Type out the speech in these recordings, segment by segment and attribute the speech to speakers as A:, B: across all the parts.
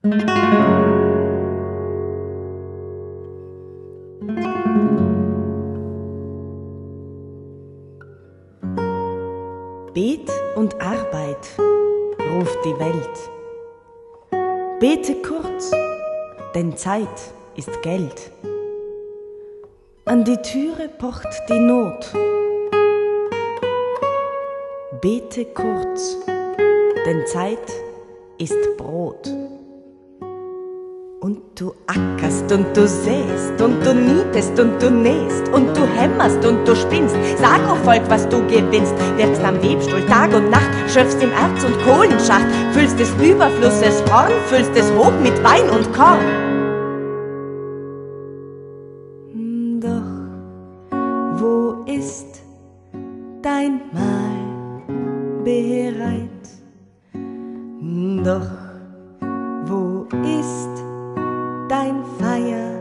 A: Bet und Arbeit, ruft die Welt. Bete kurz, denn Zeit ist Geld. An die Türe pocht die Not. Bete kurz, denn Zeit ist Brot. Und du ackerst und du säst und du nietest und du nähst und du hämmerst und du spinnst. Sag, o Volk, was du gewinnst. Wirkst am Webstuhl Tag und Nacht, schöpfst im Erz- und Kohlenschacht, füllst des Überflusses Horn, füllst es hoch mit Wein und Korn. Doch wo ist dein Mahl bereit? Doch wo ist dein Feierkleid?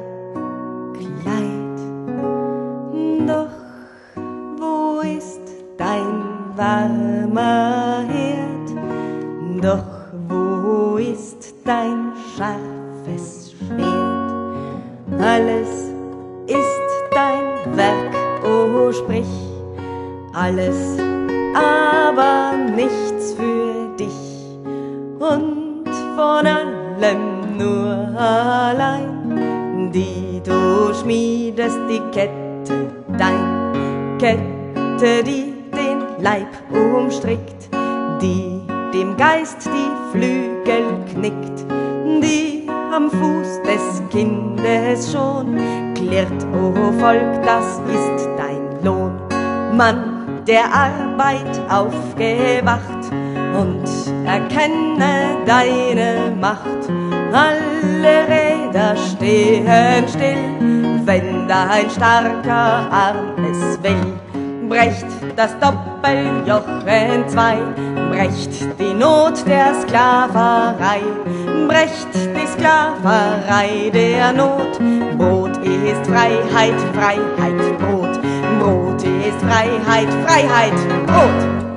A: Doch wo ist dein warmer Herd? Doch wo ist dein scharfes Schwert? Alles ist dein Werk, o sprich, alles, aber nichts für dich. Und von allem nur allein, die du schmiedest, die Kette, dein Kette, die den Leib umstrickt, die dem Geist die Flügel knickt, die am Fuß des Kindes schon klirrt, o Volk, das ist dein Lohn. Mann der Arbeit aufgewacht und erkenne deine Macht. Alle Räder stehen still, wenn dein starker Arm es will. Brecht das Doppeljoch entzwei, brecht die Not der Sklaverei, brecht die Sklaverei der Not. Brot ist Freiheit, Freiheit, Brot. Brot ist Freiheit, Freiheit, Brot.